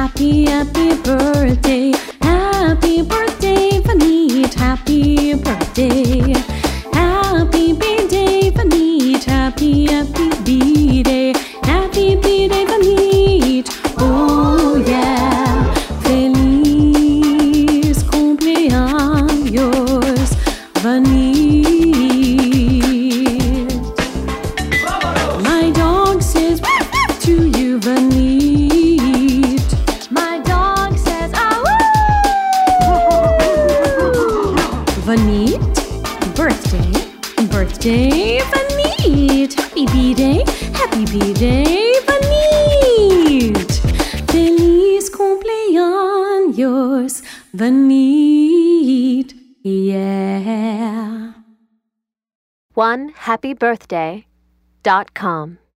Happy, happy birthday. Happy birthday, Vanit. Happy birthday. Happy B-Day, Vanit. Happy, happy B-Day. Happy B-Day, Vanit. Oh yeah. Feliz cumpleaños, Vanit. My dog says woof, woof to you, Vanit. My dog says ah woo. Vanit, birthday, birthday, Vanit. Happy B-Day, happy B-Day, Vanit. Feliz cumpleaños, Vanit. Yeah. OneHappyBirthday.com